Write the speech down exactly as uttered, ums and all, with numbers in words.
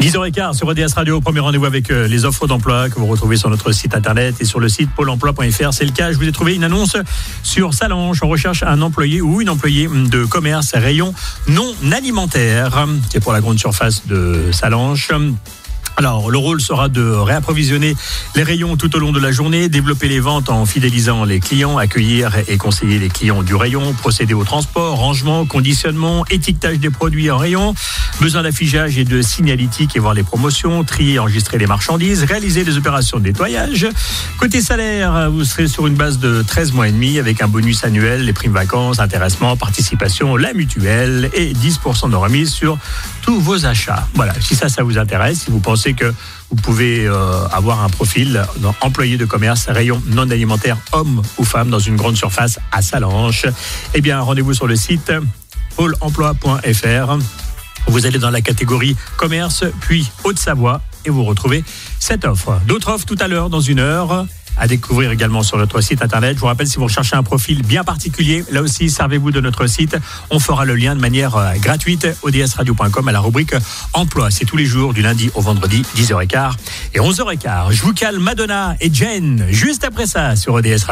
dix heures quinze sur E D S Radio, premier rendez-vous avec euh, les offres d'emploi que vous retrouvez sur notre site internet et sur le site pôle emploi point f r. C'est le cas, je vous ai trouvé une annonce sur Sallanches. On recherche un employé ou une employée de commerce rayon non alimentaire. C'est pour la grande surface de Sallanches. Alors, le rôle sera de réapprovisionner les rayons tout au long de la journée, développer les ventes en fidélisant les clients, accueillir et conseiller les clients du rayon, procéder au transport, rangement, conditionnement, étiquetage des produits en rayon, besoin d'affichage et de signalétique et voir les promotions, trier, enregistrer les marchandises, réaliser des opérations de nettoyage. Côté salaire, vous serez sur une base de treize mois et demi avec un bonus annuel, les primes vacances, intéressement, participation, la mutuelle et dix pour cent de remise sur tous vos achats. Voilà, si ça, ça vous intéresse, si vous pensez que vous pouvez euh, avoir un profil employé de commerce, rayon non alimentaire, homme ou femme, dans une grande surface à Sallanches, eh bien, rendez-vous sur le site pôle emploi point f r. Vous allez dans la catégorie commerce, puis Haute-Savoie, et vous retrouvez cette offre. D'autres offres tout à l'heure, dans une heure, à découvrir également sur notre site internet. Je vous rappelle, si vous recherchez un profil bien particulier, là aussi, servez-vous de notre site. On fera le lien de manière euh, gratuite, o d s radio point com, à la rubrique emploi. C'est tous les jours, du lundi au vendredi, dix heures quinze et onze heures quinze. Je vous cale Madonna et Jen, juste après ça, sur E D S Radio.